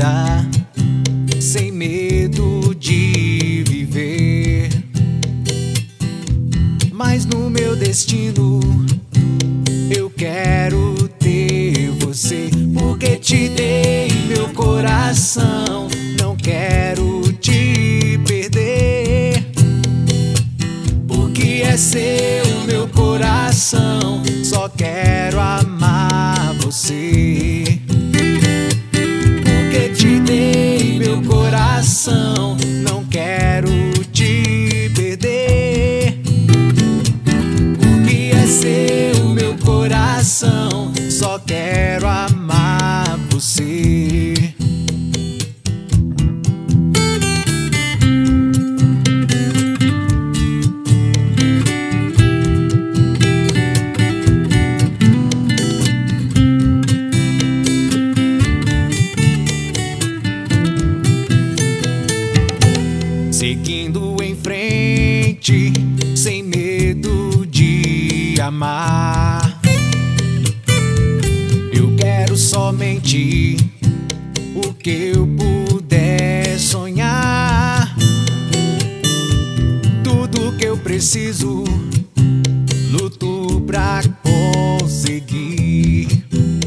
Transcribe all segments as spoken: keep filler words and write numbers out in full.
vida sem medo de viver. Mas no meu destino eu quero ter você, porque te dei meu coração, não quero te perder. Porque é seu meu coração, só quero amar você. Porque te dei meu coração, não quero te perder. Porque é seu meu coração, só quero amar você. Seguindo em frente, sem medo de amar. Eu quero somente o que eu puder sonhar. Tudo que eu preciso, luto pra conseguir.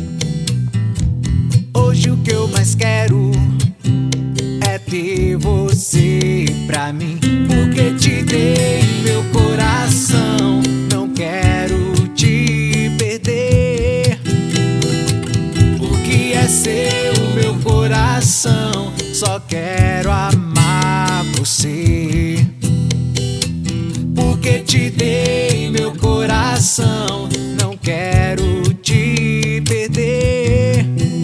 Hoje o que eu mais quero é ter você pra mim. Porque te dei meu coração, não quero te perder. Porque é seu meu coração, só quero amar você. Porque te dei meu coração, não quero te perder.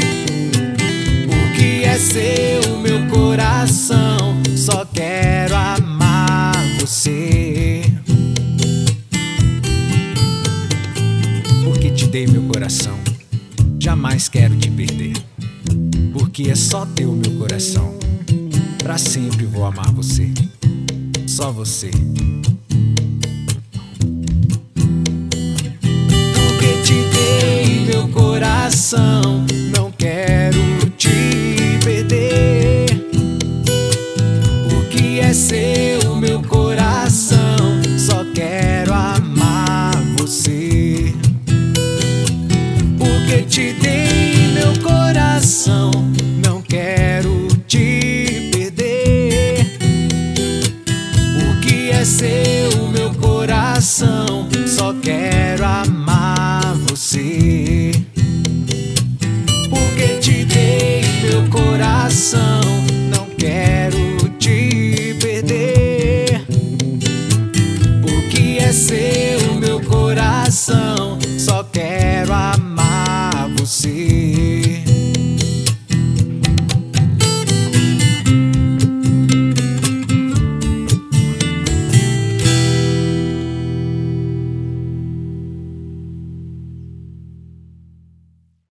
Porque é seu meu coração, só quero amar você. Porque te dei meu coração, jamais quero te perder. Porque é só teu meu coração, pra sempre vou amar você. Só você. Porque te dei meu coração, não quero te perder. Porque é seu meu coração, só quero amar você. Porque te dei meu coração, não quero te perder. Porque é seu meu coração,